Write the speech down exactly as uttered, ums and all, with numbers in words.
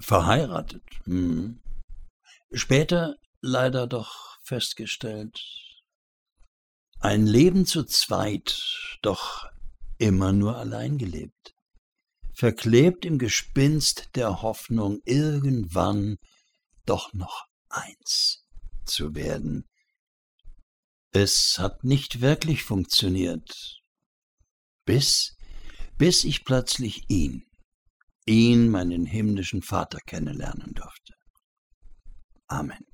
Verheiratet. Hm. Später leider doch festgestellt, ein Leben zu zweit, doch immer nur allein gelebt. Verklebt im Gespinst der Hoffnung, irgendwann doch noch eins zu werden. Es hat nicht wirklich funktioniert, bis, bis ich plötzlich ihn, ihn, meinen himmlischen Vater, kennenlernen durfte. Amen.